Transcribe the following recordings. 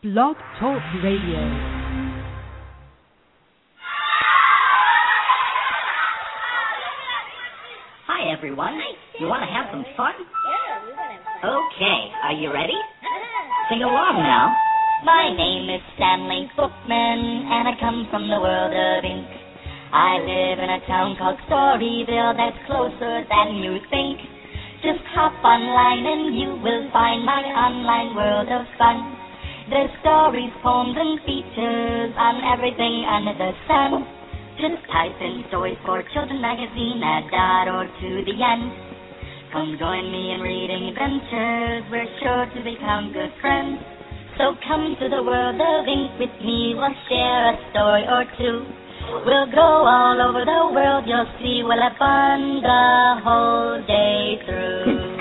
Blog Talk Radio. Hi, everyone. You want to have some fun? Yeah, we want to have fun. Okay, are you ready? Sing along now. My name is Stanley Bookman, and I come from the world of ink. I live in a town called Storyville that's closer than you think. Just hop online and you will find my online world of fun. There's stories, poems, and features on everything under the sun. Just type in Stories for Children magazine, add .org to the end. Come join me in reading adventures, we're sure to become good friends. So come to the world of ink with me, we'll share a story or two. We'll go all over the world, you'll see we'll have fun the whole day through.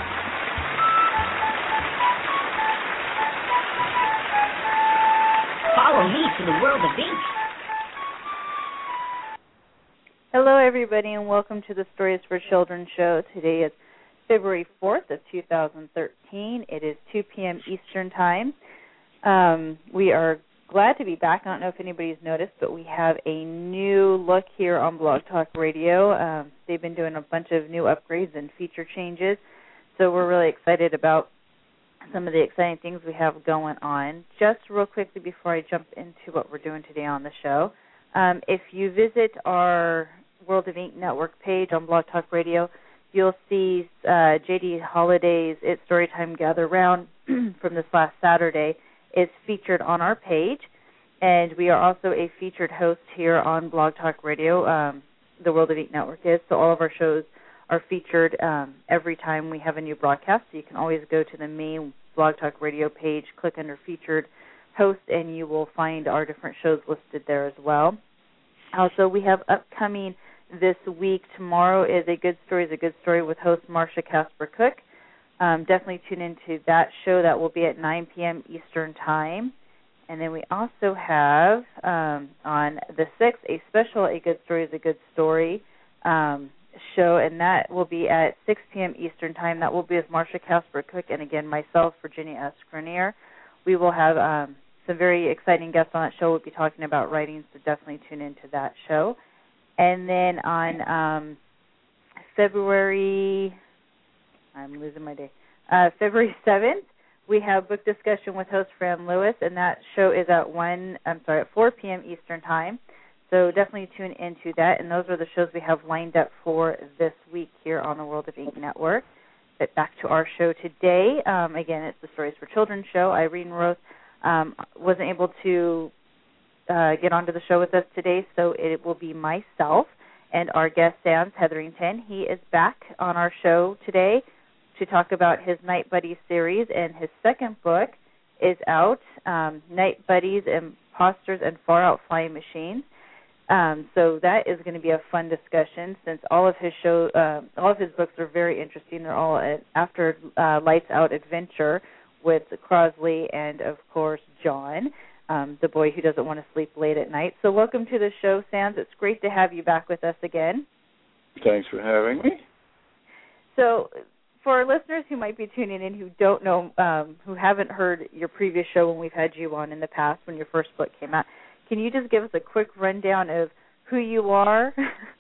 Follow me to the world of ink. Hello, everybody, and welcome to the Stories for Children show. Today is February 4th of 2013. It is 2 p.m. Eastern Time. We are glad to be back. I don't know if anybody's noticed, but we have a new look here on Blog Talk Radio. They've been doing a bunch of new upgrades and feature changes, so we're really excited about some of the exciting things we have going on. Just real quickly before I jump into what we're doing today on the show, if you visit our World of Ink Network page on Blog Talk Radio, you'll see J.D. Holliday's It's Storytime Gather Round from this last Saturday is featured on our page, and we are also a featured host here on Blog Talk Radio. The World of Ink Network is, so all of our shows are featured every time we have a new broadcast, so you can always go to the main Blog Talk Radio page, click under featured host, and you will find our different shows listed there as well. Also, we have upcoming this week, tomorrow is A Good Story with host Marsha Casper Cook. Definitely tune into that show. That will be at 9 p.m. Eastern Time. And then we also have on the 6th a special A Good Story show, and that will be at 6 p.m. Eastern Time. That will be with Marsha Casper Cook and, again, myself, Virginia S. Grenier. We will have some very exciting guests on that show. We'll be talking about writing, so definitely tune into that show. And then on February 7th, we have book discussion with host Fran Lewis, and that show is at 4 p.m. Eastern Time. So definitely tune into that. And those are the shows we have lined up for this week here on the World of Ink Network. But back to our show today. Again, it's the Stories for Children show. Irene Roth wasn't able to get onto the show with us today, so it will be myself and our guest, Sam Hetherington. He is back on our show today to talk about his Night Buddies series, and his second book is out, Night Buddies, Imposters, and Far Out Flying Machines. So that is going to be a fun discussion, since all of his books are very interesting. They're all after Lights Out adventure with Crosley and, of course, John, the boy who doesn't want to sleep late at night. So welcome to the show, Sam. It's great to have you back with us again. Thanks for having me. So for our listeners who might be tuning in who don't know, who haven't heard your previous show when we've had you on in the past when your first book came out, can you just give us a quick rundown of who you are?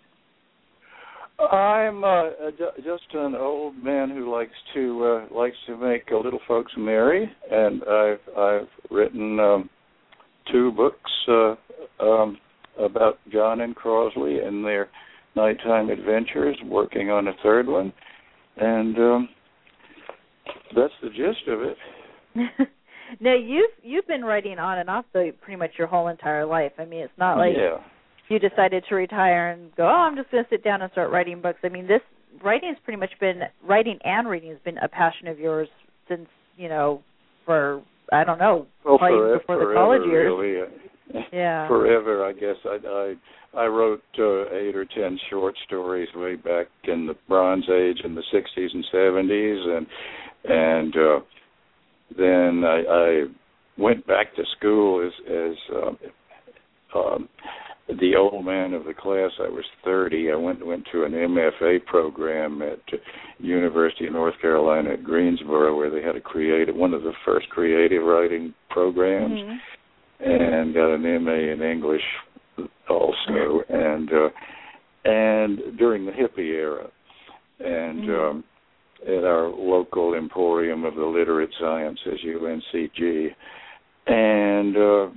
I'm just an old man who likes to make little folks merry, and I've written 2 books about John and Crosley and their nighttime adventures, working on a 3rd one, and that's the gist of it. Now, you've been writing on and off pretty much your whole entire life. I mean, it's not like you decided to retire and go, I'm just going to sit down and start writing books. I mean, writing and reading has been a passion of yours since, for, I don't know, probably before the college years. Really. Yeah. Forever, I guess. I wrote 8 or 10 short stories way back in the Bronze Age in the 60s and 70s, and then I went back to school as the old man of the class. I was 30. I went to an MFA program at University of North Carolina at Greensboro, where they had one of the first creative writing programs, and got an MA in English also, and during the hippie era, and at our local Emporium of the Literate Sciences, UNCG, and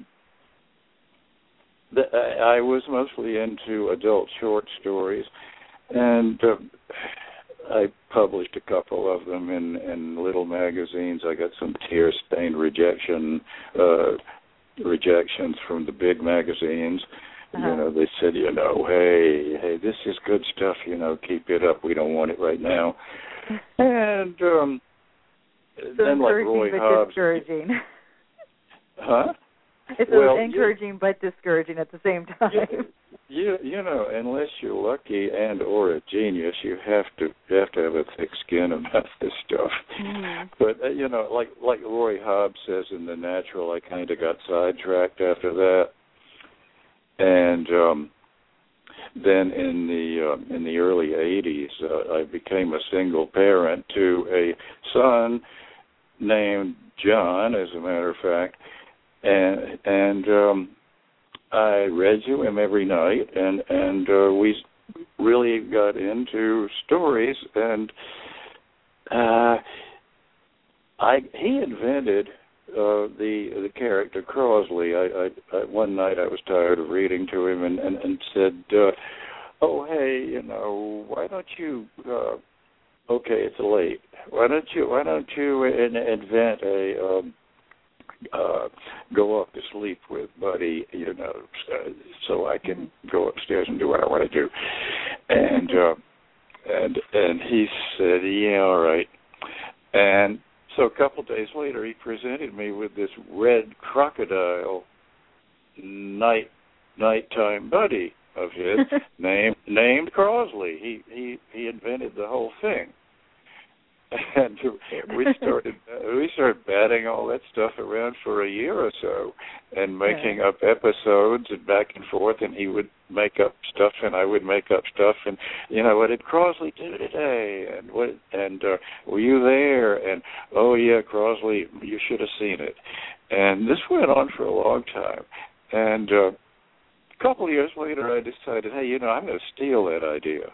I was mostly into adult short stories, and I published a couple of them in little magazines. I got some tear-stained rejections from the big magazines. They said, hey, this is good stuff, keep it up. We don't want it right now. And then like Roy Hobbs. Discouraging. Huh? It's encouraging but discouraging at the same time. Unless you're lucky and or a genius, you have to have a thick skin about this stuff. But like Roy Hobbs says in The Natural, I kind of got sidetracked after that, and then in the early '80s, I became a single parent to a son named John, as a matter of fact. And I read to him every night, and we really got into stories. And he invented the character Crosley. I one night I was tired of reading to him and said, "Oh, hey, why don't you? Okay, it's late. Why don't you invent a go off to sleep with Buddy, so I can go upstairs and do what I want to do." And he said, "Yeah, all right." And so a couple days later, he presented me with this red crocodile nighttime buddy of his named Crosley. He invented the whole thing. And we started batting all that stuff around for a year or so, and making up episodes and back and forth. And he would make up stuff, and I would make up stuff. And what did Crosley do today? And were you there? And oh yeah, Crosley, you should have seen it. And this went on for a long time. And a couple of years later, I decided, hey, I'm going to steal that idea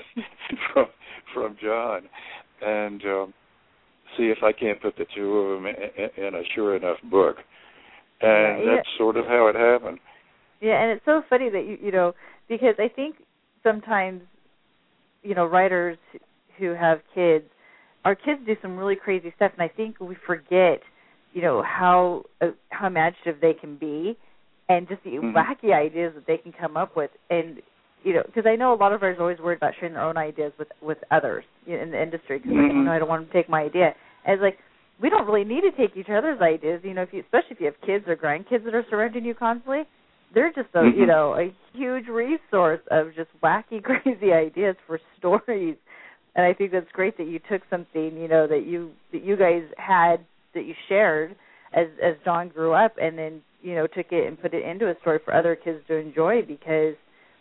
from John. And see if I can't put the two of them in a sure enough book. And that's sort of how it happened. Yeah, and it's so funny that, because I think sometimes, writers who have kids, our kids do some really crazy stuff, and I think we forget, how imaginative they can be and just the wacky ideas that they can come up with. And because I know a lot of writers are always worried about sharing their own ideas with others in the industry, because I don't want them to take my idea. And it's like, we don't really need to take each other's ideas, especially if you have kids or grandkids that are surrounding you constantly. They're just a huge resource of just wacky, crazy ideas for stories. And I think that's great that you took something, that you guys had, that you shared as John grew up, and then, took it and put it into a story for other kids to enjoy, because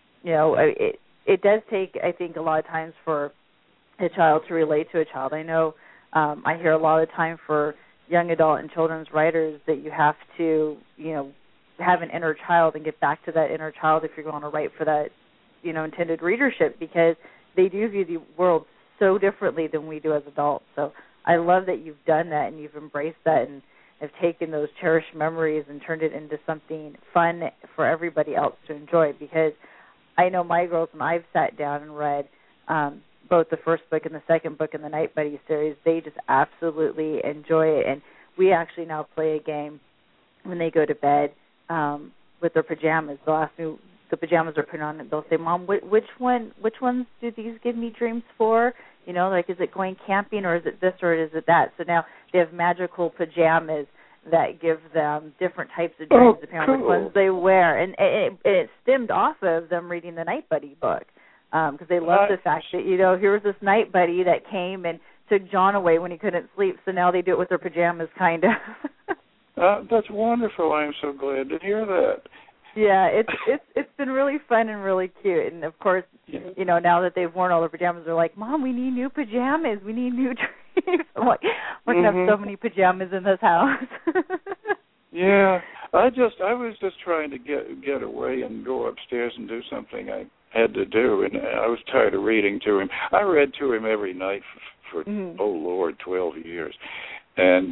it does take, I think, a lot of times for a child to relate to a child. I know I hear a lot of the time for young adult and children's writers that you have to, have an inner child and get back to that inner child if you're going to write for that, intended readership, because they do view the world so differently than we do as adults. So I love that you've done that and you've embraced that and have taken those cherished memories and turned it into something fun for everybody else to enjoy, because I know my girls, when I've sat down and read both the first book and the second book in the Night Buddy series, they just absolutely enjoy it. And we actually now play a game when they go to bed with their pajamas. They'll ask me, the pajamas are put on, and they'll say, "Mom, which ones do these give me dreams for? Is it going camping, or is it this, or is it that?" So now they have magical pajamas that give them different types of dreams depending on which ones they wear. And it stemmed off of them reading the Night Buddy book, because they love the fact that, here was this Night Buddy that came and took John away when he couldn't sleep, so now they do it with their pajamas, kind of. That's wonderful. I'm so glad to hear that. Yeah, it's been really fun and really cute. And of course, you know, now that they've worn all their pajamas, they're like, "Mom, we need new pajamas. We need new drapes." I'm like, "We're gonna have so many pajamas in this house." Yeah, I was just trying to get away and go upstairs and do something I had to do, and I was tired of reading to him. I read to him every night for 12 years, and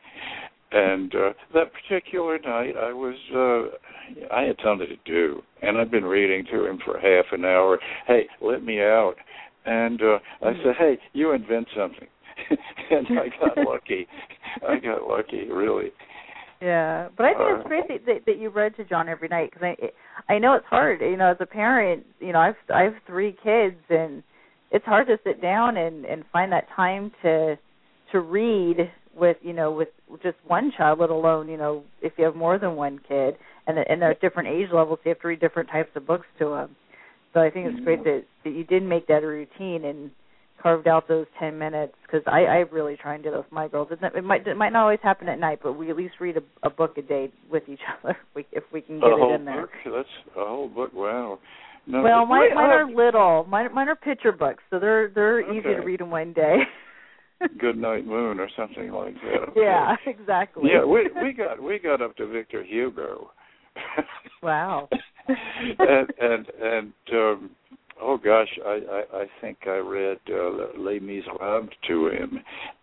that particular night I had something to do, and I'd been reading to him for half an hour. Hey, let me out, and I said, hey, you invent something, and I got lucky. Really. Yeah, but I think it's great that you read to John every night, because I know it's hard. You know, as a parent, you know, I have 3 kids, and it's hard to sit down and find that time to read with just one child, let alone, you know, if you have more than one kid, and they're at different age levels, you have to read different types of books to them. So I think it's great that you did make that a routine and carved out those 10 minutes, because I really try and do those with my girls. It might not always happen at night, but we at least read a book a day with each other if we can get it in there. Book? That's a whole book. Wow. No, well, mine are little. Mine are picture books, so they're easy to read in one day. Good Night Moon or something like that. Okay. Yeah, exactly. Yeah, we got up to Victor Hugo. Wow. and oh gosh, I think I read Les Miserables to him,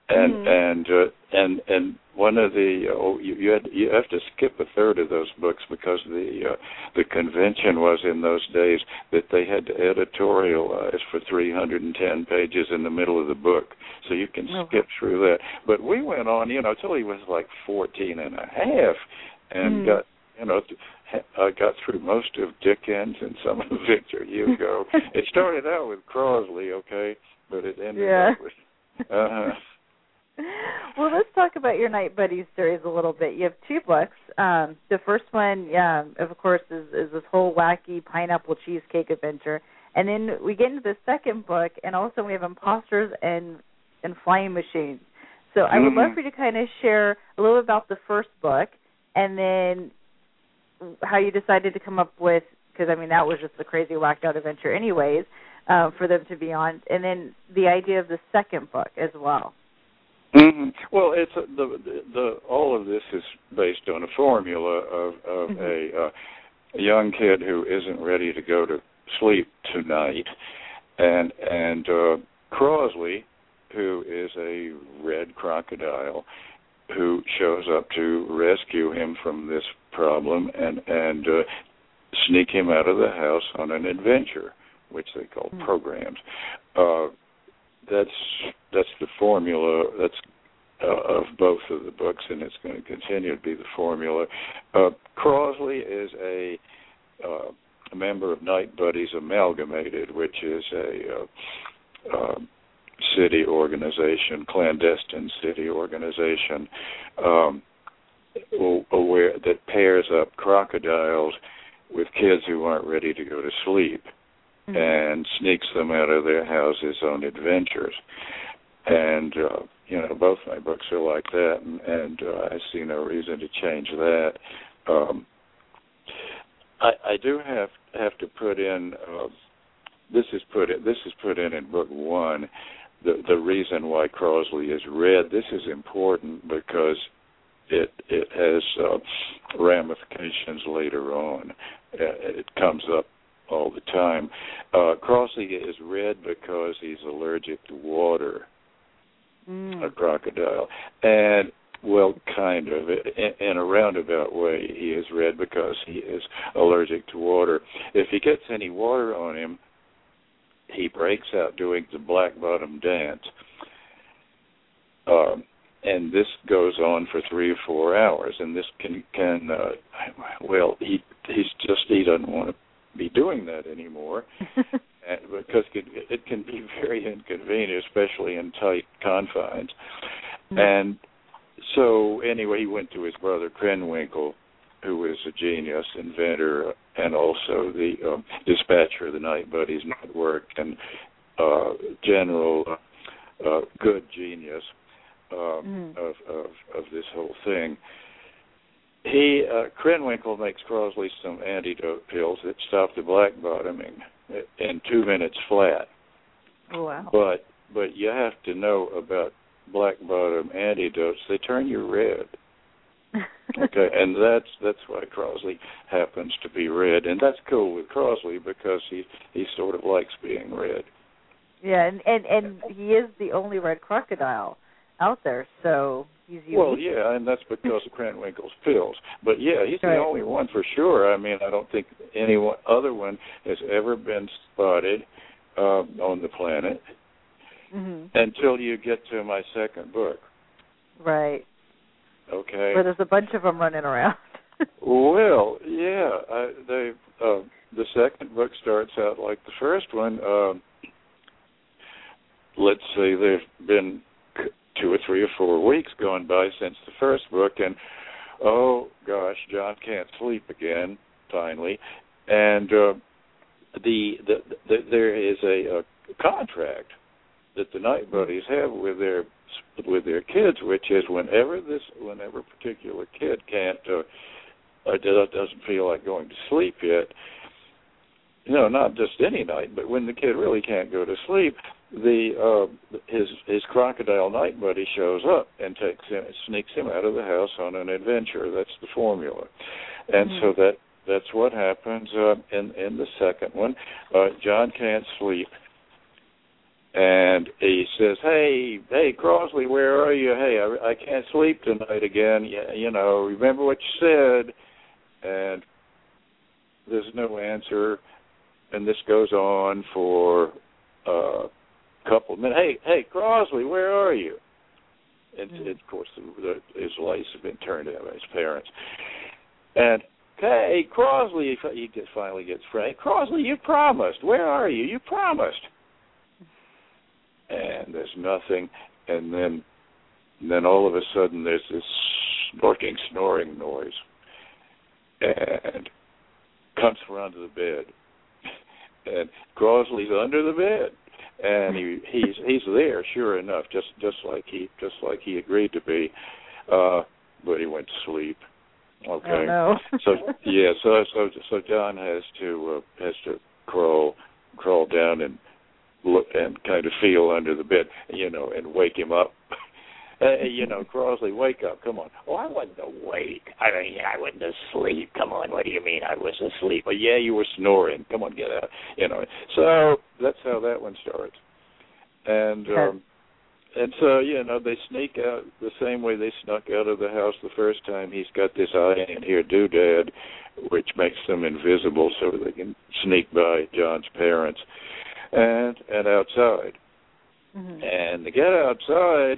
and one of the you have to skip a third of those books, because the convention was in those days that they had to editorialize for 310 pages in the middle of the book, so you can skip through that. But we went on, you know, till he was like 14 and a half, and got, you know, I got through most of Dickens and some of Victor Hugo. It started out with Crosley, okay, but it ended up with... Well, let's talk about your Night Buddies series a little bit. You have 2 books. The first one, of course, is this whole wacky pineapple cheesecake adventure. And then we get into the second book, and also we have imposters and flying machines. So I would love for you to kind of share a little bit about the first book, and then how you decided to come up with, because, I mean, that was just a crazy whacked out adventure anyways, for them to be on, and then the idea of the second book as well. Well, it's all of this is based on a formula of a young kid who isn't ready to go to sleep tonight, and Crosley, who is a red crocodile, who shows up to rescue him from this problem and sneak him out of the house on an adventure, which they call programs. That's the formula. That's of both of the books, and it's going to continue to be the formula. Crosley is a member of Night Buddies Amalgamated, which is a city organization, clandestine city organization, where that pairs up crocodiles with kids who aren't ready to go to sleep, and sneaks them out of their houses on adventures. And you know, both my books are like that, and I see no reason to change that. I do have to put in this is put in book 1. The reason why Crosley is red. This is important because it has ramifications later on. It comes up all the time. Crosley is red because he's allergic to water. A crocodile, and well, kind of in a roundabout way, he is red because he is allergic to water. If he gets any water on him, he breaks out doing the black bottom dance, and this goes on for 3 or 4 hours. And this can he doesn't want to be doing that anymore. Because it can be very inconvenient, especially in tight confines. And so, anyway, he went to his brother Krenwinkel, who is a genius, inventor, and also the dispatcher of the Night Buddies Network, and general good genius of this whole thing. Krenwinkel makes Crosley some antidote pills that stop the black bottoming in 2 minutes flat. Oh, wow. But you have to know about black bottom antidotes. They turn you red. Okay, and that's why Crosley happens to be red, and that's cool with Crosley because he sort of likes being red. Yeah, and he is the only red crocodile out there, so he's unique. Well, yeah, and that's because of Krenwinkel's pills. But yeah, he's right. the only one for sure. I mean, I don't think any other one has ever been spotted on the planet until you get to my second book. Right. Okay. Where there's a bunch of them running around. Well, yeah, the second book starts out like the first one. Let's say there've been 2 or 3 or 4 weeks gone by since the first book, and oh gosh, John can't sleep again. Finally, and there is a contract that the night buddies have with their kids, which is whenever a particular kid can't doesn't feel like going to sleep yet, not just any night, but when the kid really can't go to sleep, his crocodile night buddy shows up and sneaks him out of the house on an adventure. That's the formula, and so that's what happens in the second one. John can't sleep. And he says, hey, Crosley, where are you? Hey, I can't sleep tonight again. Remember what you said. And there's no answer. And this goes on for a couple of minutes. Hey, Crosley, where are you? And of course, his lights have been turned out by his parents. And, hey, Crosley, he finally gets frank. Crosley, you promised. Where are you? You promised. And there's nothing, and then all of a sudden there's this snoring noise, and comes around to the bed, and Crosley's under the bed, and he's there, sure enough, just like he agreed to be, but he went to sleep. Okay. Oh, no. So John has to crawl down and look and kind of feel under the bed, and wake him up. Crosley, wake up, come on. Oh, I wasn't awake. I wasn't asleep. Come on, what do you mean I was asleep? Oh, yeah, you were snoring. Come on, get out. So that's how that one starts. And so, they sneak out the same way they snuck out of the house the first time. He's got this eye and ear doodad, which makes them invisible so they can sneak by John's parents. And outside, and they get outside,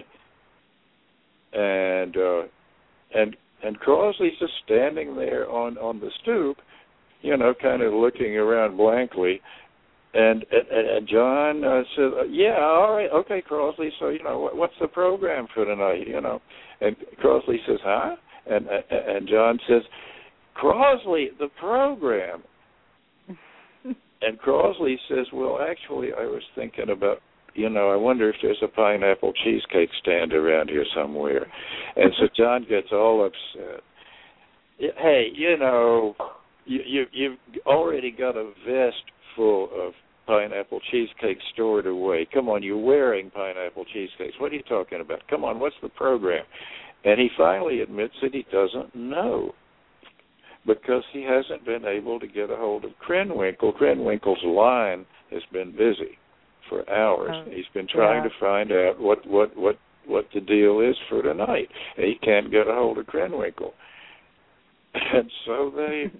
and Crosley's just standing there on the stoop, kind of looking around blankly, and John says, "Yeah, all right, okay, Crosley. So what's the program for tonight? And Crosley says, "Huh?" And John says, "Crosley, the program." And Crosley says, well, actually, I was thinking about, I wonder if there's a pineapple cheesecake stand around here somewhere. And so John gets all upset. Hey, you've already got a vest full of pineapple cheesecake stored away. Come on, you're wearing pineapple cheesecakes. What are you talking about? Come on, what's the program? And he finally admits that he doesn't know, because he hasn't been able to get a hold of Krenwinkel. Krenwinkel's line has been busy for hours. He's been trying to find out what the deal is for tonight, and he can't get a hold of Krenwinkel. And so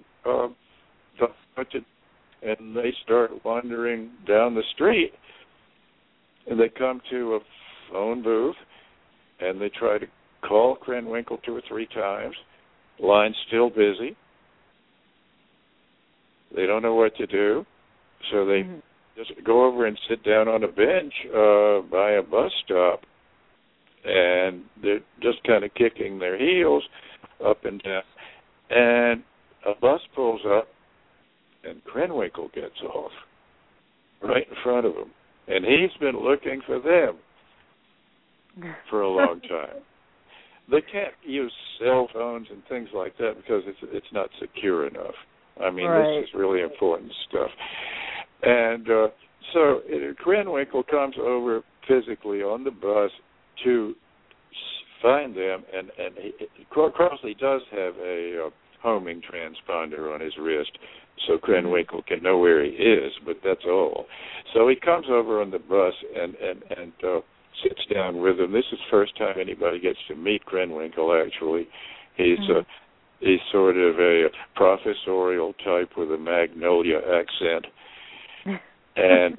they start wandering down the street, and they come to a phone booth, and they try to call Krenwinkel 2 or 3 times. Line's still busy. They don't know what to do, so they just go over and sit down on a bench by a bus stop, and they're just kind of kicking their heels up and down. And a bus pulls up, and Krenwinkel gets off right in front of them, and he's been looking for them for a long time. They can't use cell phones and things like that because it's not secure enough. I mean, right. This is really important stuff. And so Krenwinkel comes over physically on the bus to find them, and Crosley does have a homing transponder on his wrist, so Krenwinkel can know where he is, but that's all. So he comes over on the bus and sits down with him. This is the first time anybody gets to meet Krenwinkel, actually. He's sort of a professorial type with a Magnolia accent, and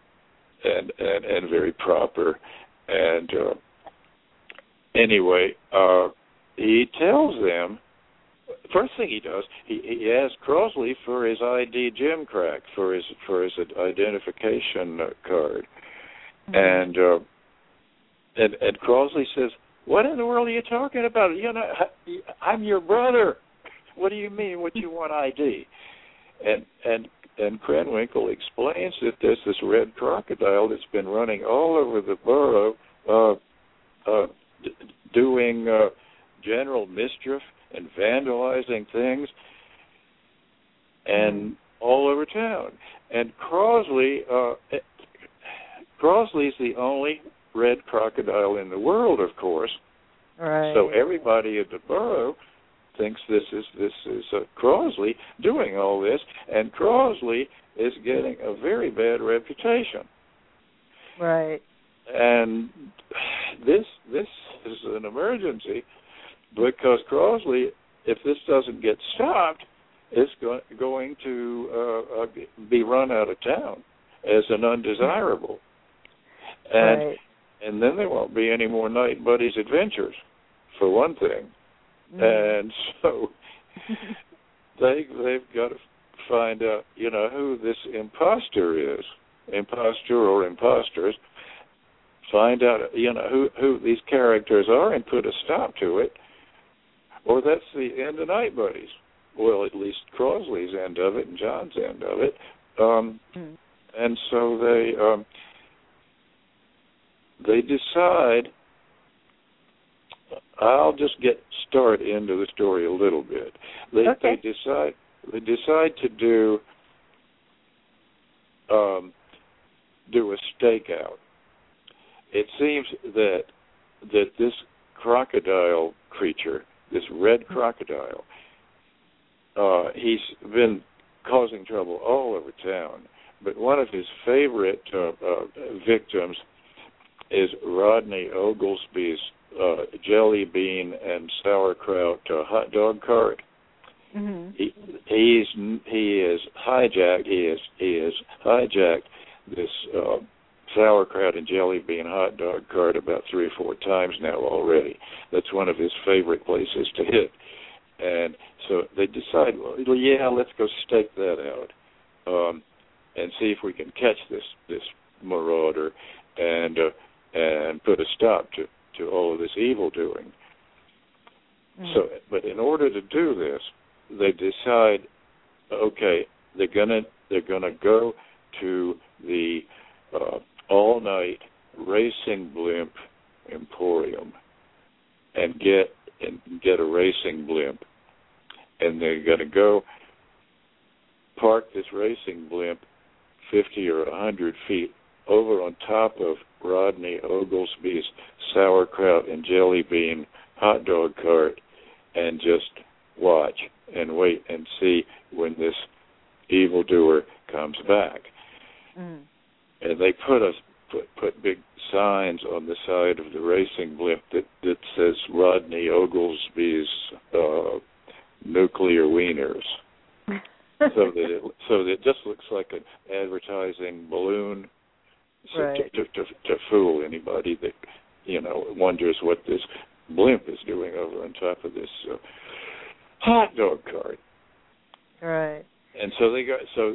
very proper. And anyway, he tells them. First thing he does, he asks Crosley for his ID Gimcrack, for his identification card, and Crosley says, "What in the world are you talking about? You know, I'm your brother. What do you mean? What you want ID?" And Krenwinkel explains that there's this red crocodile that's been running all over the borough, doing general mischief and vandalizing things, and all over town. And Crosley's the only red crocodile in the world, of course. Right. So everybody at the borough thinks this is Crosley doing all this, and Crosley is getting a very bad reputation. Right. And this is an emergency, because Crosley, if this doesn't get stopped, is going to be run out of town as an undesirable. And then there won't be any more Night Buddies adventures, for one thing. And so they've got to find out, who this imposter is, or imposters. Find out, who these characters are and put a stop to it, or that's the end of Night Buddies. Well, at least Crosley's end of it and John's end of it. And so they decide. I'll just start into the story a little bit. They decide to do a stakeout. It seems that this crocodile creature, this red crocodile, he's been causing trouble all over town. But one of his favorite victims is Rodney Oglesby's jelly bean and sauerkraut hot dog cart. Mm-hmm. He has hijacked this sauerkraut and jelly bean hot dog cart about 3 or 4 times now already. That's one of his favorite places to hit. And so they decide, let's go stake that out and see if we can catch this marauder and put a stop to all of this evil doing. Mm-hmm. So, but in order to do this, they decide, okay, they're gonna go to the all-night racing blimp emporium and get a racing blimp, and they're gonna go park this racing blimp 50 or 100 feet over on top of Rodney Oglesby's sauerkraut and jelly bean hot dog cart, and just watch and wait and see when this evildoer comes back. Mm. And they put big signs on the side of the racing blimp that says Rodney Oglesby's nuclear wieners. so that it just looks like an advertising balloon, right, to fool anybody that wonders what this blimp is doing over on top of this hot dog cart. Right. And so they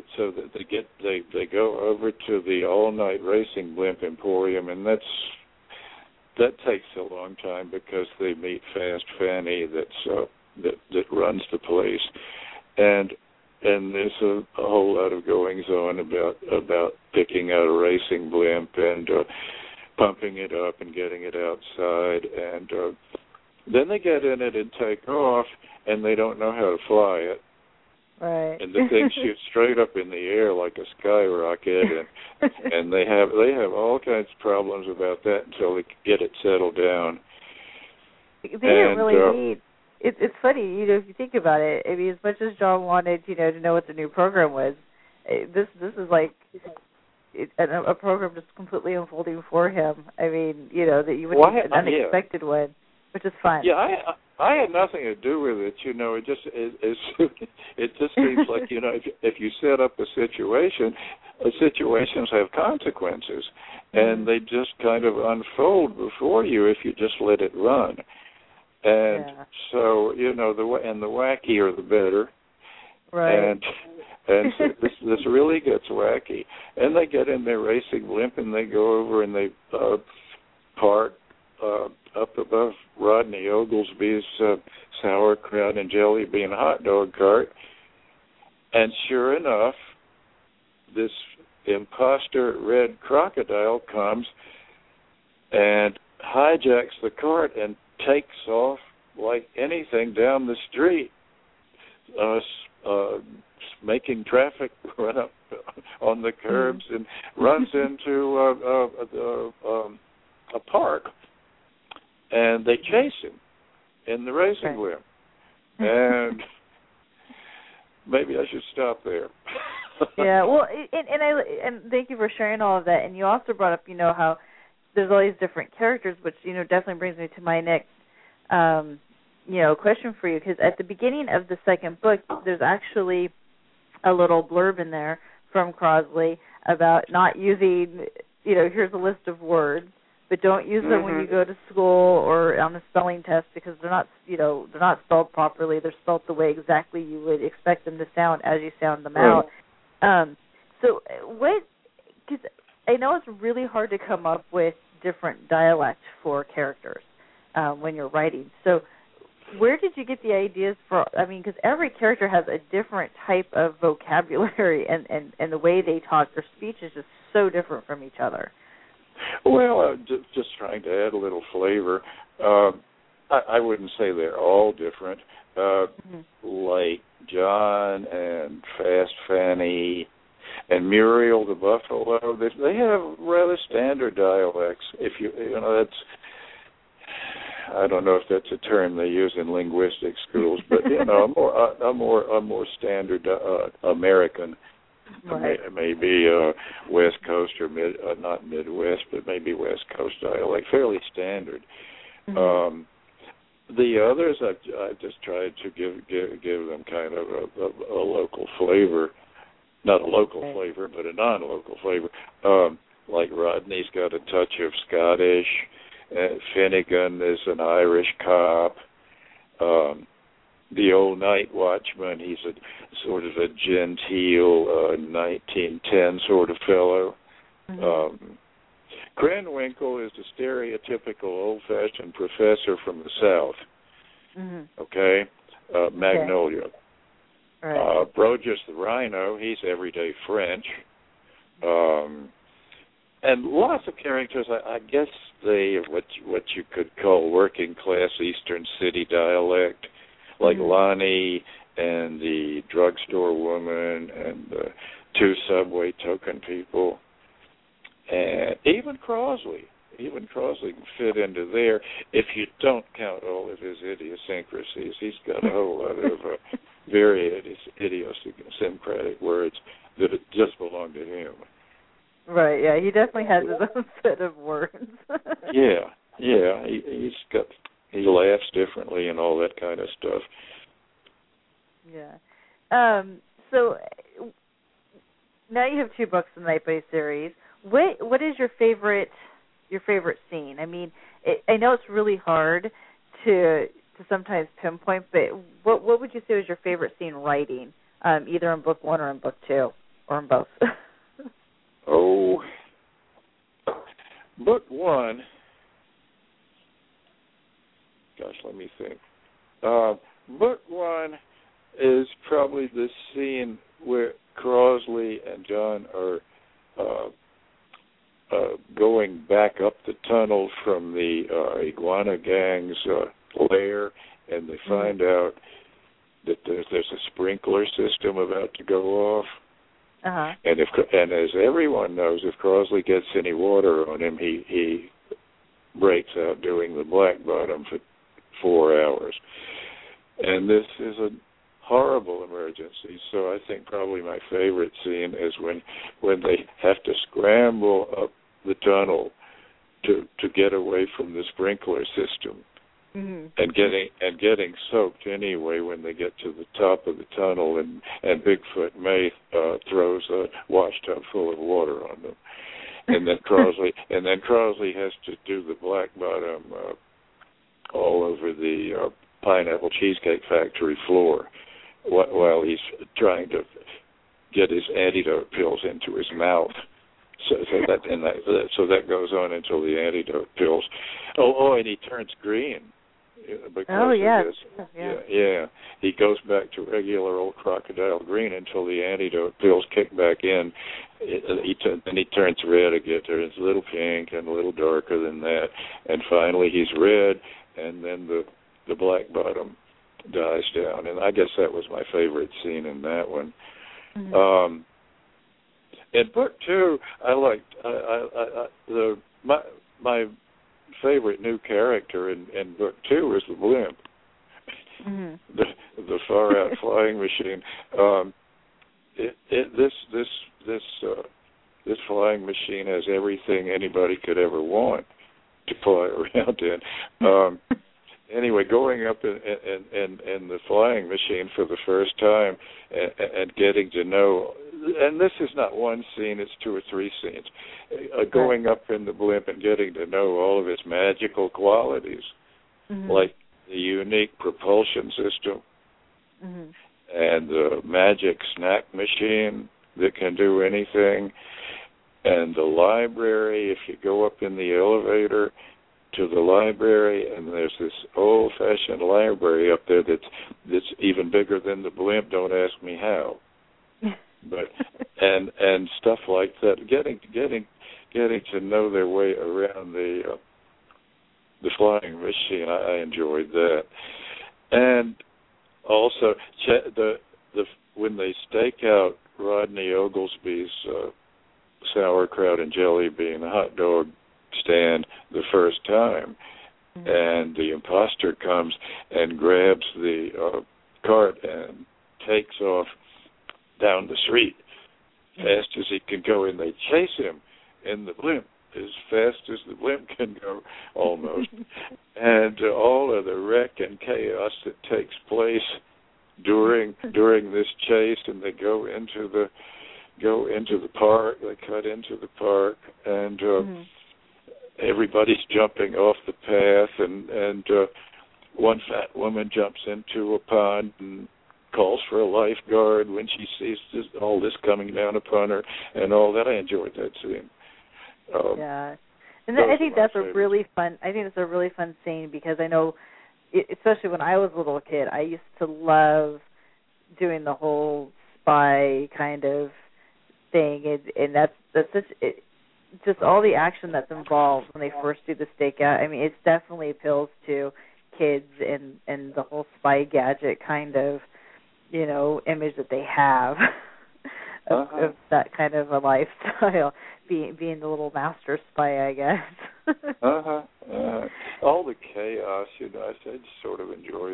go over to the all-night racing blimp emporium, and that takes a long time because they meet Fast Fanny that runs the place, and there's a whole lot of goings on about picking out a racing blimp and pumping it up and getting it outside, and Then they get in it and take off, and they don't know how to fly it. Right. And the thing shoots straight up in the air like a skyrocket, and they have all kinds of problems about that until they get it settled down. They didn't really need. It's funny, if you think about it. I mean, as much as John wanted, to know what the new program was, this is like a program just completely unfolding for him. I mean, that you would need an unexpected one, which is fun. Yeah, I had nothing to do with it. It just seems like if you set up a situation, situations have consequences, and they just kind of unfold before you if you just let it run. And so the wackier the better. Right. And so this really gets wacky. And they get in their racing blimp and they go over and they park up above Rodney Oglesby's sauerkraut and jelly bean hot dog cart. And sure enough, this imposter red crocodile comes and hijacks the cart and takes off like anything down the street, making traffic run up on the curbs, and runs into a park, and they chase him in the racing blimp. And maybe I should stop there. Yeah, well, and thank you for sharing all of that. And you also brought up, how there's all these different characters, which, definitely brings me to my next, question for you. Because at the beginning of the second book, there's actually a little blurb in there from Crosley about not using, here's a list of words, but don't use them when you go to school or on a spelling test because they're not, they're not spelled properly. They're spelled the way exactly you would expect them to sound as you sound them out. So because I know it's really hard to come up with different dialects for characters when you're writing. So where did you get the ideas for, because every character has a different type of vocabulary and the way they talk, their speech is just so different from each other. Well, just trying to add a little flavor. I wouldn't say they're all different. Like John and Fast Fanny and Muriel the Buffalo, they have rather standard dialects. If that's, I don't know if that's a term they use in linguistic schools, but a more standard American. Right. Maybe West Coast or not Midwest, but maybe West Coast dialect, fairly standard. The others, I just tried to give them kind of a local flavor, not a local flavor, but a non-local flavor. Like Rodney's got a touch of Scottish. Finnegan is an Irish cop. The old night watchman, he's a sort of a genteel 1910 sort of fellow. Krenwinkel is a stereotypical old-fashioned professor from the South. Okay? Magnolia. Right. Brogus the Rhino, he's everyday French. And lots of characters, I guess they what you could call working class Eastern City dialect, like Lonnie and the drugstore woman and the two subway token people, and even Crosley can fit into there if you don't count all of his idiosyncrasies. He's got a whole lot of very idiosyncratic words that just belong to him. Right, yeah, he definitely has his own set of words. Yeah, he laughs differently and all that kind of stuff. Yeah. So now you have 2 books in the Nightbay series. What is your favorite scene? I know it's really hard to sometimes pinpoint, but what would you say was your favorite scene writing, either in book 1 or in book 2, or in both? Oh, book 1. Gosh, let me think. Book 1 is probably the scene where Crosley and John are going back up the tunnel from the Iguana Gang's flare, and they find out that there's a sprinkler system about to go off. Uh-huh. And as everyone knows, if Crosley gets any water on him, he breaks out doing the black bottom for 4 hours. And this is a horrible emergency. So I think probably my favorite scene is when they have to scramble up the tunnel to get away from the sprinkler system. Mm-hmm. and getting soaked anyway when they get to the top of the tunnel, and Bigfoot May throws a wash tub full of water on them, and then Crosley has to do the black bottom all over the Pineapple Cheesecake Factory floor while he's trying to get his antidote pills into his mouth. So that goes on until the antidote pills. And he turns green. Yeah. He goes back to regular old crocodile green until the antidote pills kick back in. Then he turns red again. Turns a little pink and a little darker than that, and finally he's red. And then the black bottom dies down. And I guess that was my favorite scene in that one. Mm-hmm. In book 2, I liked my favorite new character in book 2 was the blimp, the far out flying machine. This flying machine has everything anybody could ever want to fly around in. Anyway, going up in the flying machine for the first time and getting to know, and this is not one scene, it's 2 or 3 scenes, going up in the blimp and getting to know all of its magical qualities, like the unique propulsion system and the magic snack machine that can do anything, and the library. If you go up in the elevator to the library, and there's this old-fashioned library up there that's even bigger than the blimp. Don't ask me how, but and stuff like that. Getting to know their way around the flying machine. I enjoyed that, and also when they stake out Rodney Oglesby's sauerkraut and jelly bean hot dog stand the first time, and the imposter comes and grabs the cart and takes off down the street fast as he can go, and they chase him in the blimp as fast as the blimp can go, almost. And all of the wreck and chaos that takes place during this chase, and they go into the park. They cut into the park, and everybody's jumping off the path, and one fat woman jumps into a pond and calls for a lifeguard when she sees all this coming down upon her, and all that. I enjoyed that scene. And I think that's a really fun. I think it's a really fun scene because I know, especially when I was a little kid, I used to love doing the whole spy kind of thing, and that's such. Just all the action that's involved when they first do the stakeout. I mean, it definitely appeals to kids and the whole spy gadget kind of, image that they have of that kind of a lifestyle, being the little master spy, I guess. All the chaos, I just sort of enjoy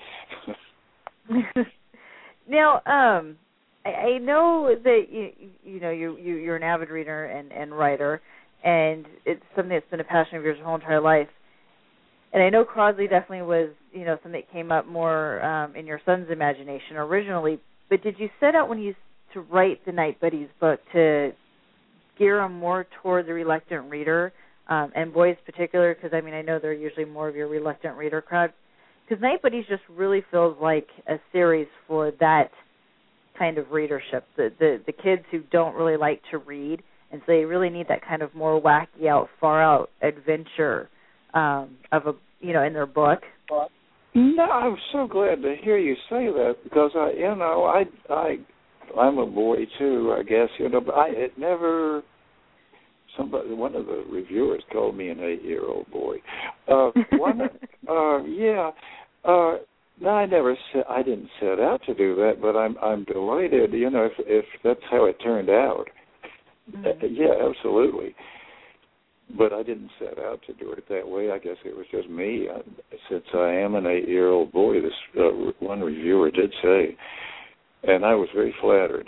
that. Now, I know that you're an avid reader and writer, and it's something that's been a passion of yours your whole entire life. And I know Crosley definitely was, something that came up more in your son's imagination originally. But did you set out when you to write the Night Buddies book to gear them more toward the reluctant reader, and boys particular? Because I know they're usually more of your reluctant reader crowd. Because Night Buddies just really feels like a series for that kind of readership, the kids who don't really like to read, and so they really need that kind of more wacky out, far out adventure in their book. No, I'm so glad to hear you say that, because I'm a boy too, I guess, but it never one of the reviewers called me an 8-year-old boy. No, I didn't set out to do that, but I'm delighted. If that's how it turned out. Mm-hmm. Yeah, absolutely. But I didn't set out to do it that way. I guess it was just me. Since I am an 8-year-old boy, this one reviewer did say, and I was very flattered.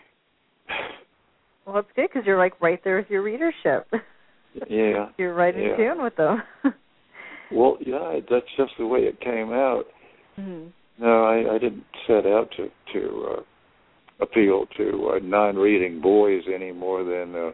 Well, it's good because you're like right there with your readership. Yeah. You're right in tune with them. Well, yeah, that's just the way it came out. Mm-hmm. No, I didn't set out to appeal to non-reading boys any more than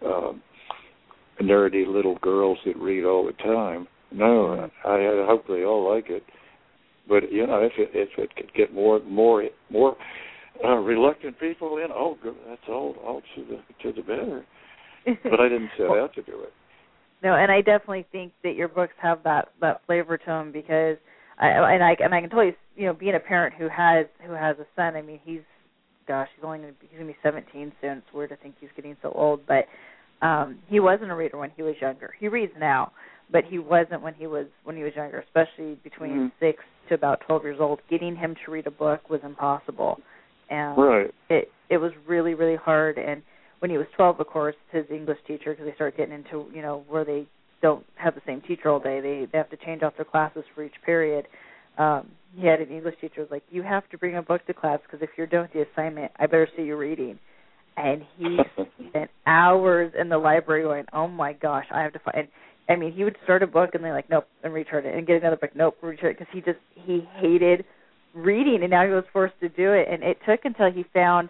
nerdy little girls that read all the time. No, I hope they all like it. But if it could get more reluctant people in, good, that's all to the better. But I didn't set out to do it. No, and I definitely think that your books have that flavor to them because I can tell you, being a parent who has a son. I mean, he's gonna be 17 soon. It's weird to think he's getting so old, but he wasn't a reader when he was younger. He reads now, but he wasn't when he was younger, especially between 6 to about 12 years old. Getting him to read a book was impossible, and it was really, really hard. And when he was 12, of course, his English teacher, because they start getting into where they don't have the same teacher all day, they have to change out their classes for each period. He had an English teacher who was like, "You have to bring a book to class because if you're done with the assignment, I better see you reading." And he spent hours in the library going, "Oh my gosh, I have to find." And, I mean, he would start a book and they're like, "Nope," and return it, and get another book, "Nope," return it, because he hated reading, and now he was forced to do it. And it took until he found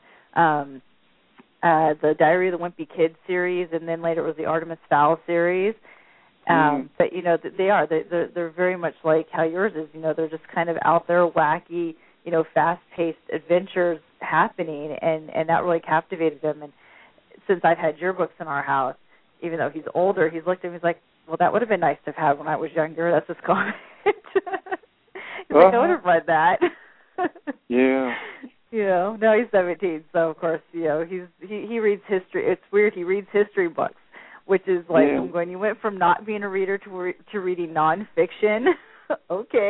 the Diary of the Wimpy Kid series, and then later it was the Artemis Fowl series. But they're very much like how yours is. They're just kind of out there, wacky, fast-paced adventures happening, and that really captivated him. And since I've had your books in our house, even though he's older, he's looked at me, he's like, "Well, that would have been nice to have had when I was younger." That's his comment. He's like, "I would have read that." Yeah. Now he's 17, so of course, he reads history. It's weird. He reads history books, which is like, I'm going, you went from not being a reader to reading nonfiction. Okay.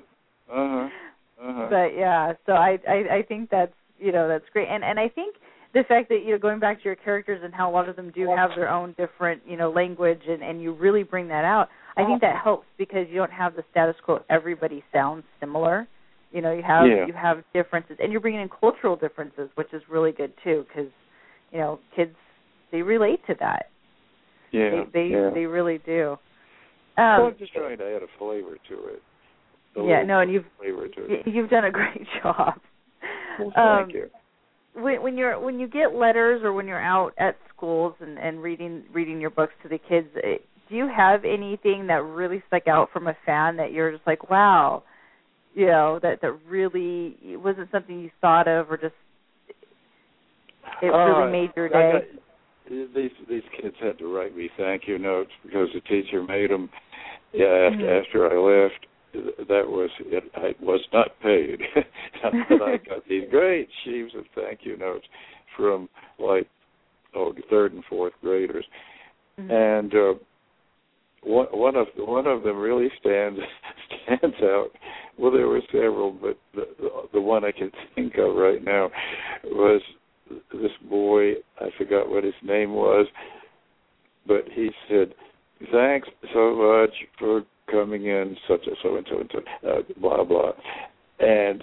But yeah, so I think that's that's great, and I think the fact that going back to your characters and how a lot of them do have their own different language, and you really bring that out. I think that helps because you don't have the status quo. Everybody sounds similar. You have differences, and you're bringing in cultural differences, which is really good too, because kids, they relate to that. Yeah, they really do. I'm just trying to add a flavor to it. And you've done a great job. Well, thank you. When you get letters or when you're out at schools and reading your books to the kids, do you have anything that really stuck out from a fan that you're just like, wow, that really wasn't something you thought of, or just it really made your day? These kids had to write me thank you notes because the teacher made them. After I left, that was it. I was not paid, but I got these great sheaves of thank you notes from third and fourth graders, and one of them really stands out. Well, there were several, but the one I can think of right now was this boy. I forgot what his name was, but he said, "Thanks so much for coming in, such and so and so and so, blah blah," and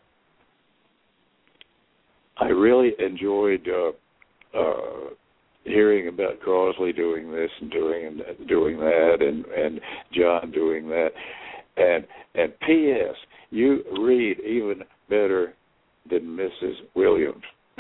I really enjoyed hearing about Crosley doing this and doing that, and John doing that, and P.S. You read even better than Mrs. Williams.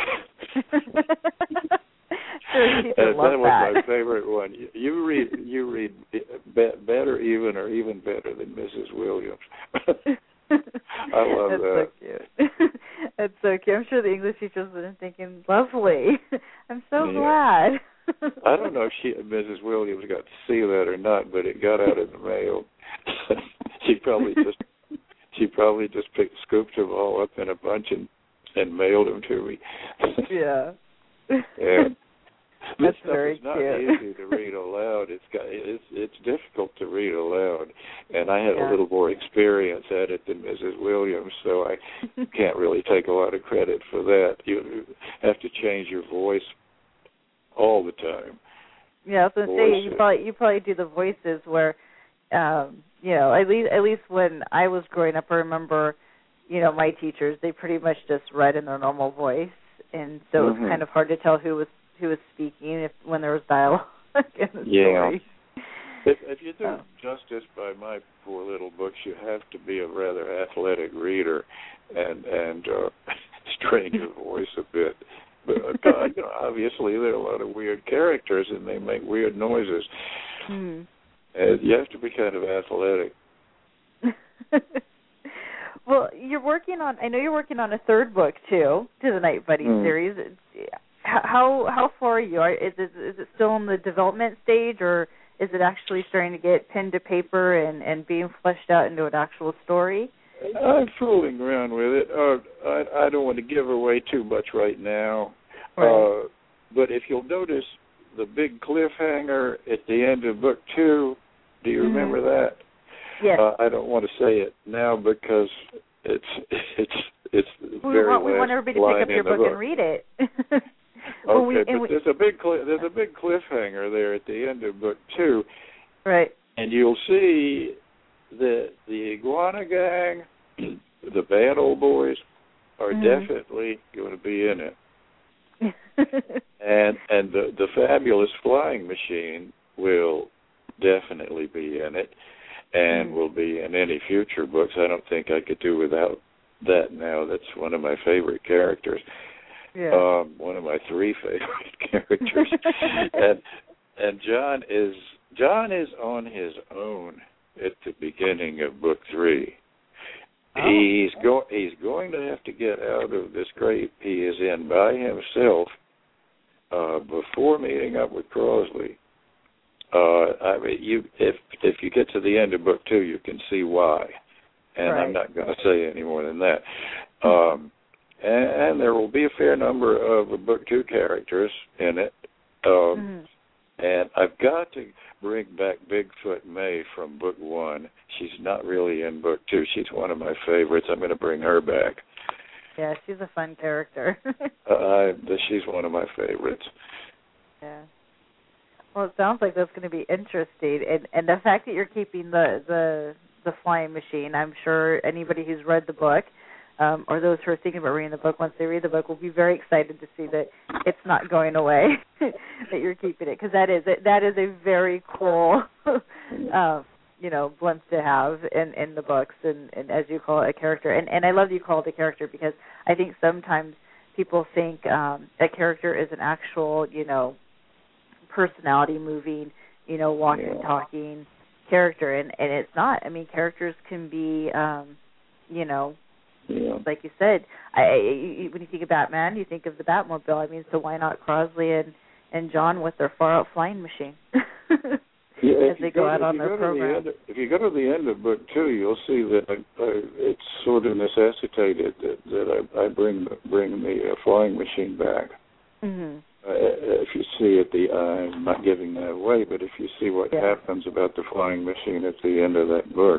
That was my favorite one. You read better even better than Mrs. Williams. I love that. That's so cute. That's so cute. I'm sure the English teachers have been thinking, lovely. I'm so glad. I don't know if Mrs. Williams got to see that or not, but it got out in the mail. She probably just scooped them all up in a bunch and mailed them to me. Yeah. Yeah. This That's stuff very is not cute. easy to read aloud. It's difficult to read aloud, and I have a little more experience at it than Mrs. Williams, so I can't really take a lot of credit for that. You have to change your voice all the time. Yeah, I was going to say you probably do the voices where, at least when I was growing up, I remember, my teachers, they pretty much just read in their normal voice, and so it was kind of hard to tell who was speaking when there was dialogue in the story. If you do justice by my poor little books, you have to be a rather athletic reader and strain your voice a bit. But obviously there are a lot of weird characters and they make weird noises. And you have to be kind of athletic. Well, I know you're working on a third book too, to the Night Buddy series. How far are you? Is it still in the development stage, or is it actually starting to get pen to paper and being fleshed out into an actual story? I'm fooling around with it. I don't want to give away too much right now. Right. But if you'll notice the big cliffhanger at the end of book 2, do you remember that? Yes. I don't want to say it now because it's very we want everybody to pick up your book and read it. There's a big cliffhanger there at the end of book 2. Right. And you'll see that the Iguana Gang, the bad old boys, are definitely going to be in it. and the Fabulous Flying Machine will definitely be in it and will be in any future books. I don't think I could do without that now. That's one of my favorite characters. Yeah. One of my 3 favorite characters. and John is on his own at the beginning of book 3. He's going to have to get out of this scrape he is in by himself before meeting up with Crosley. If you get to the end of book 2, you can see why, and I'm not going to say any more than that. And there will be a fair number of book 2 characters in it. And I've got to bring back Bigfoot May from book 1. She's not really in book 2. She's one of my favorites. I'm going to bring her back. Yeah, she's a fun character. She's one of my favorites. Yeah. Well, it sounds like that's going to be interesting. And the fact that you're keeping the flying machine, I'm sure anybody who's read the book, or those who are thinking about reading the book, once they read the book, will be very excited to see that it's not going away, that you're keeping it, because that is a very cool, glimpse to have in the books, and as you call it, a character. And I love that you call it a character, because I think sometimes people think a character is an actual, personality moving, walking, talking character, and it's not. I mean, characters can be, like you said, when you think of Batman, you think of the Batmobile. I mean, so why not Crosley and John with their far-out flying machine as they go out on their program? If you go to the end of book 2, you'll see that it's sort of necessitated that I bring the flying machine back. Mm-hmm. If you see I'm not giving that away, but if you see what happens about the flying machine at the end of that book,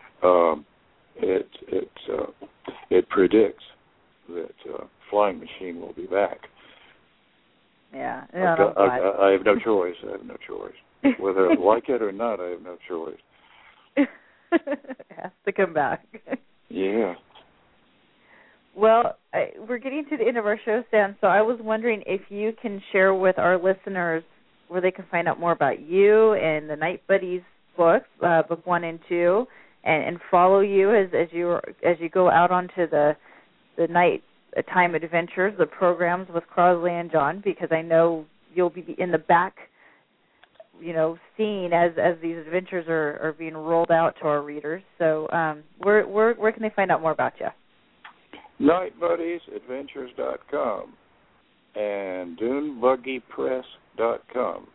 it predicts that flying machine will be back. Yeah. I have no choice. Whether I like it or not, I have no choice. It has to come back. Yeah. Well, we're getting to the end of our show, Stan, so I was wondering if you can share with our listeners where they can find out more about you and the Night Buddies books, book 1 and 2, and follow you as you go out onto the night time adventures, the programs with Crosley and John, because I know you'll be in the back, seeing as these adventures are being rolled out to our readers. So where can they find out more about you? NightBuddiesAdventures.com and DuneBuggyPress.com.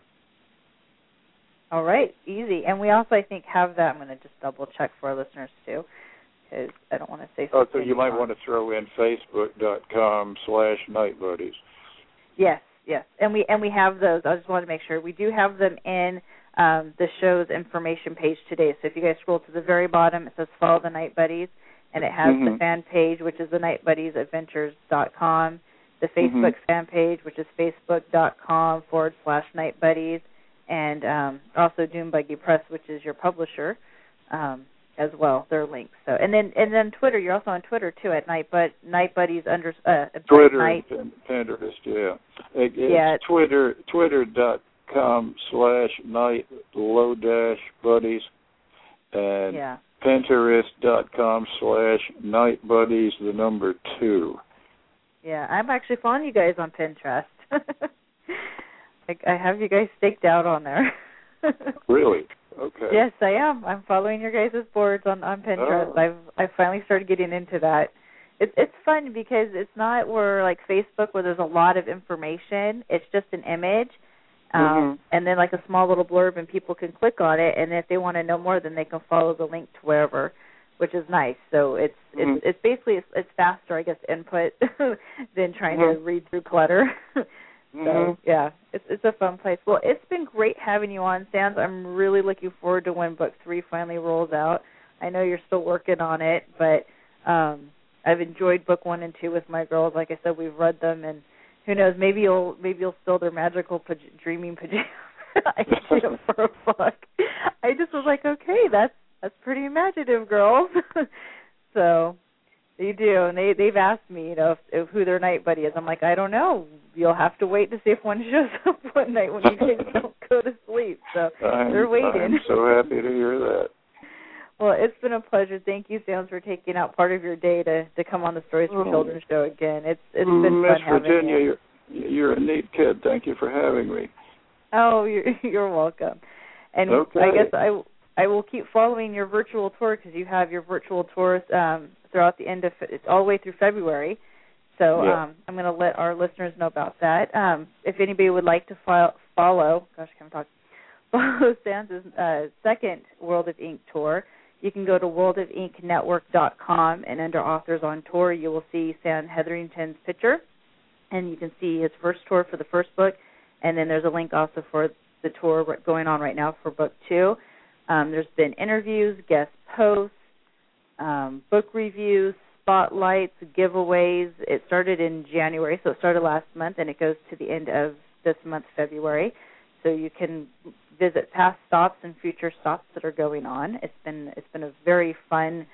All right, easy. And we also, I think, have that. I'm going to just double-check for our listeners, too, because I don't want to say something. So you might want to throw in Facebook.com/NightBuddies. Yes, yes. And we have those. I just wanted to make sure. We do have them in the show's information page today. So if you guys scroll to the very bottom, it says Follow the Night Buddies, and it has the fan page, which is the nightbuddiesadventures.com, the Facebook fan page, which is facebook.com/nightbuddies, and also Dune Buggy Press, which is your publisher, as well. Their links. So and then Twitter. You're also on Twitter too at Nightbuddies Twitter Night. and Pinterest. Yeah, it's twitter.com/night_buddies and Pinterest.com/nightbuddies2. Yeah, I'm actually following you guys on Pinterest. I have you guys staked out on there. Really? Okay. Yes, I am. I'm following your guys' boards on Pinterest. Oh. I've finally started getting into that. It's fun because it's not where like Facebook where there's a lot of information. It's just an image, and then like a small little blurb, and people can click on it. And if they want to know more, then they can follow the link to wherever, which is nice. So it's basically it's faster, I guess, input than trying to read through clutter. So yeah, it's a fun place. Well, it's been great having you on, Sans. I'm really looking forward to when book 3 finally rolls out. I know you're still working on it, but I've enjoyed book 1 and 2 with my girls. Like I said, we've read them, and who knows, maybe you'll spill their magical dreaming pajamas idea for a book. I just was like, okay, that's pretty imaginative, girls. So. They do, and they've asked me, if who their night buddy is. I'm like, I don't know. You'll have to wait to see if one shows up one night when you guys don't go to sleep. So they're waiting. I'm so happy to hear that. Well, it's been a pleasure. Thank you, Sans, for taking out part of your day to come on the Stories for Children show again. It's been fun having Virginia, you. You're a neat kid. Thank you for having me. Oh, you're welcome. And okay. I guess I will keep following your virtual tour because you have your virtual tours throughout the end of it's all the way through February. So I'm going to let our listeners know about that. If anybody would like to follow Sans' second World of Ink tour, you can go to worldofinknetwork.com, and under Authors on Tour, you will see Sam Hetherington's picture, and you can see his first tour for the first book, and then there's a link also for the tour going on right now for book 2. There's been interviews, guest posts, book reviews, spotlights, giveaways. It started in January, so it started last month, and it goes to the end of this month, February. So you can visit past stops and future stops that are going on. It's been a very fun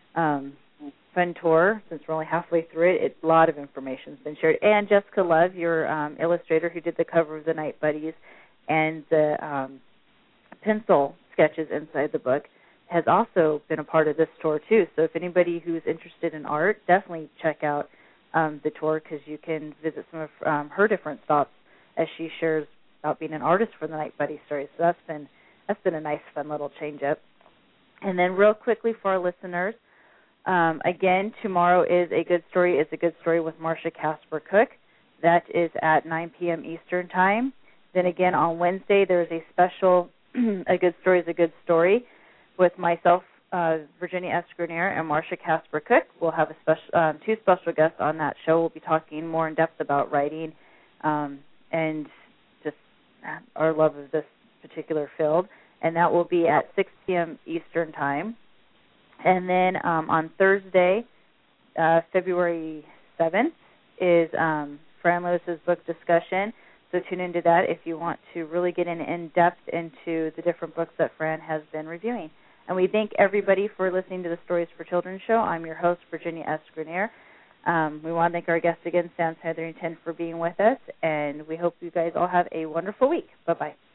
tour since we're only halfway through it. A lot of information has been shared. And Jessica Love, your illustrator who did the cover of the Night Buddies and the pencil sketches inside the book, has also been a part of this tour too. So if anybody who's interested in art, definitely check out the tour because you can visit some of her different stops as she shares about being an artist for the Night Buddy stories. So that's been a nice, fun little change up. And then real quickly for our listeners, again, tomorrow is a good story. It's a good story with Marcia Casper Cook. That is at 9 p.m. Eastern Time. Then again on Wednesday there's a special A Good Story is a Good Story with myself, Virginia S. Grenier, and Marcia Casper Cook. We'll have two special guests on that show. We'll be talking more in depth about writing and just our love of this particular field. And that will be at 6 p.m. Eastern Time. And then on Thursday, February 7th, is Fran Lewis's book discussion. So tune into that if you want to really get in depth into the different books that Fran has been reviewing. And we thank everybody for listening to the Stories for Children show. I'm your host, Virginia S. Grenier. We want to thank our guest again, Sam Hetherington, for being with us, and we hope you guys all have a wonderful week. Bye-bye.